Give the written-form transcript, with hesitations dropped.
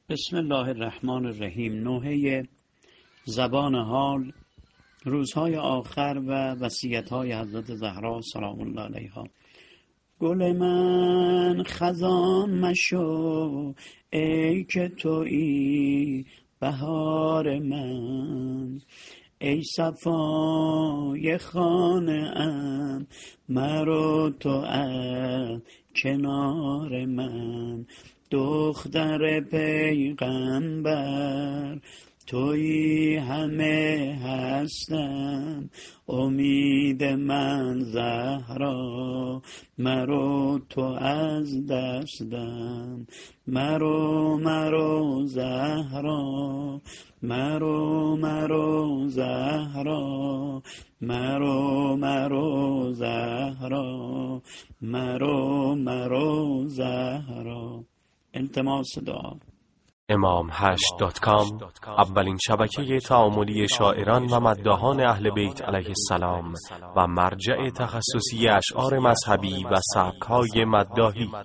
بسم الله الرحمن الرحیم. نوحه زبان حال، روزهای آخر و وصیت‌های حضرت زهرا سلام الله علیها. گل من خزان مشو ای که تویی بهار من، ای صفای خانه ام مرو تو از کنار من. دختر پیغمبر تویی همه هستم، امید من زهرا مرو تو از دستم. مرو زهرا مرو زهرا مرو زهرا مرو زهرا. التماس دعا. امام8.com اولین شبکه تعاملی شاعران و مداحان اهل بیت علیه السلام و مرجع تخصصی اشعار مذهبی و سبک‌های مداحی.